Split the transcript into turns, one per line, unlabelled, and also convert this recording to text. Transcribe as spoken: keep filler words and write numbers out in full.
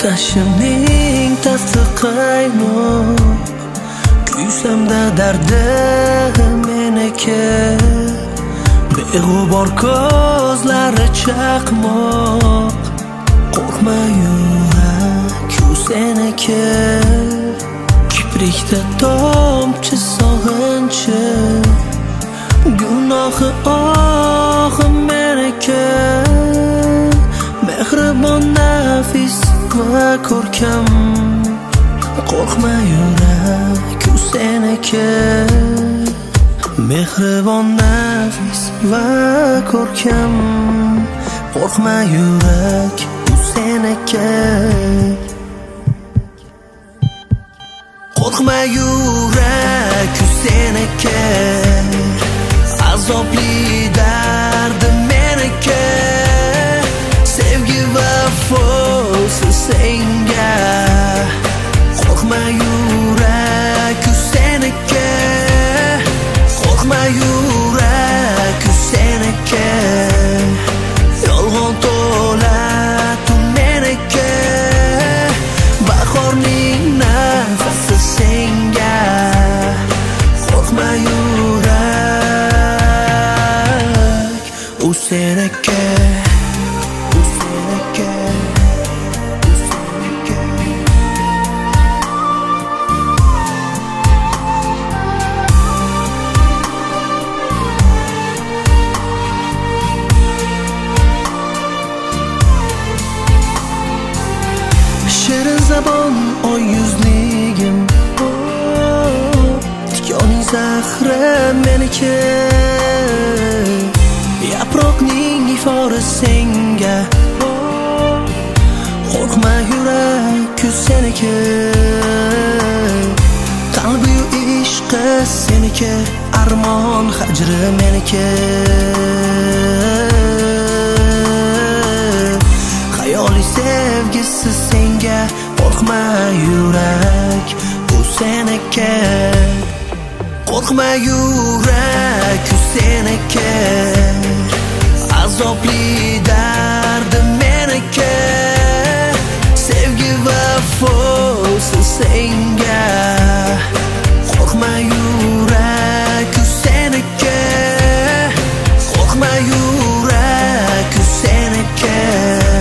Tashimning tafti qaynoq, kuysamda dardi meniki. Beg'ubor ko'zlari chaqmoq, qo'rqma yurak ku seniki. Kiprikda tomchi sog'inchi, gunohi ohi meniki. Mehribon nafis va ko'rkam, qo'rqma yurak ku seniki. Mehribon nafis va ko'rkam, qo'rqma yurak ku seniki. Qo'rqma yurak ku seniki, azobli dardi meniki. Sevgi vafosi senga, qo'rqma yurak ku seniki. Qo'rqma yurak ku seniki, yolg'on to'la tu meniki. Bahorning nafasi senga, qo'rqma yurak u seniki. Shirin zabon oy yuzligim, tikoning zahri meniki. Yaproqning ifori senga, qo'rqma yurak ku seniki. Qalbi-yu ishqi seniki, armon hajri meniki. Hayoli sevgisi senga, qo'rqma yurak u seniki. Qo'rqma yurak ku seniki, azobli dardi meniki. Sevgi vafosi senga, qo'rqma yurak ku seniki. Qo'rqma yurak ku seniki.